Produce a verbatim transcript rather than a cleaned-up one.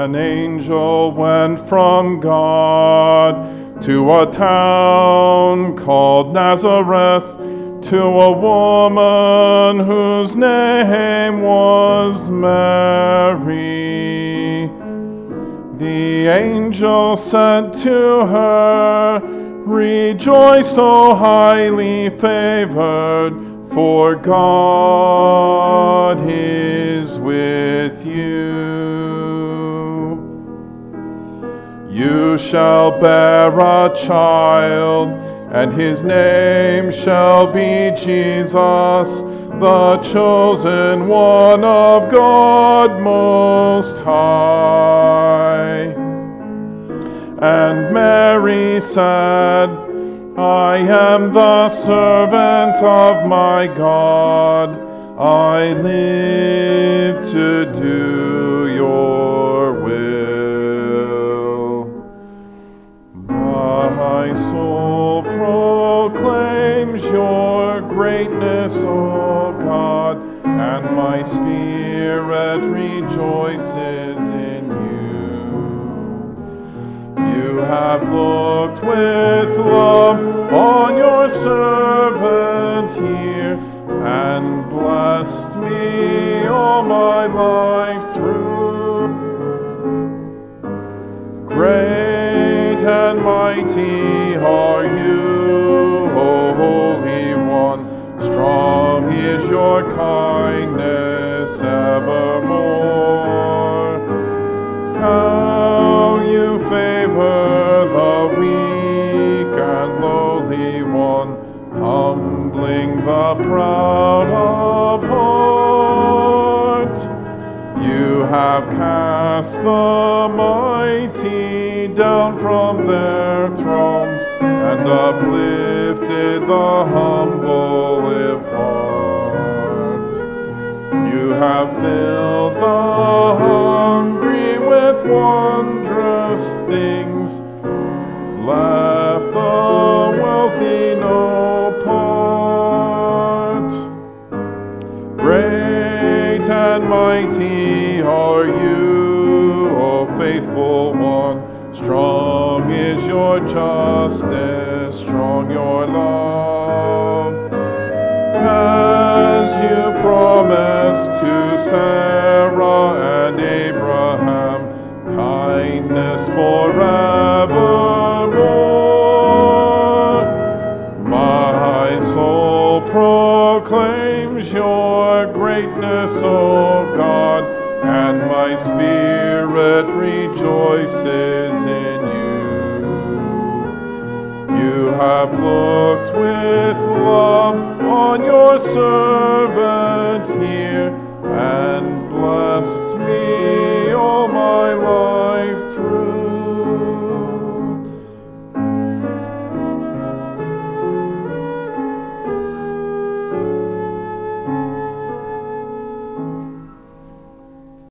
An angel went from God to a town called Nazareth, to a woman whose name was Mary. The angel said to her, "Rejoice, O highly favored, for God is with you. You shall bear a child, and his name shall be Jesus, the chosen one of God Most High." And Mary said, "I am the servant of my God. I live to do your will." My soul proclaims your greatness, O God, and my spirit rejoices in you. You have looked with love on your servant here, and blessed me all my life through. Great and mighty are you, O Holy One. Strong is your kindness evermore. How you favor the weak and lowly one, humbling the proud of heart. You have cast the mighty down from their thrones, and uplifted the humble with heart. You have filled the hungry with wondrous things, left the wealthy no part. Great and mighty are you, O faithful one. Strong is your justice, strong your love. As you promised to Sarah and Abraham, kindness forevermore. My soul proclaims your greatness, O God, and my spirit rejoices in you. You have looked with love on your servant here, and